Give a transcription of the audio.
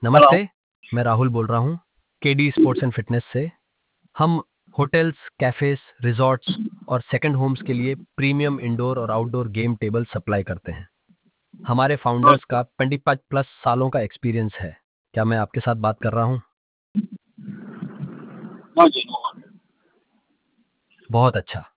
Hello. नमस्ते। मैं राहुल बोल रहा हूँ केडी स्पोर्ट्स एंड फिटनेस से। हम होटल्स, कैफेस, रिजॉर्ट्स और सेकंड होम्स के लिए प्रीमियम इंडोर और आउटडोर गेम टेबल सप्लाई करते हैं। हमारे फाउंडर्स अच्छा। का 25 प्लस सालों का एक्सपीरियंस है। क्या मैं आपके साथ बात कर रहा हूँ? हाँ जी। बहुत अच्छा।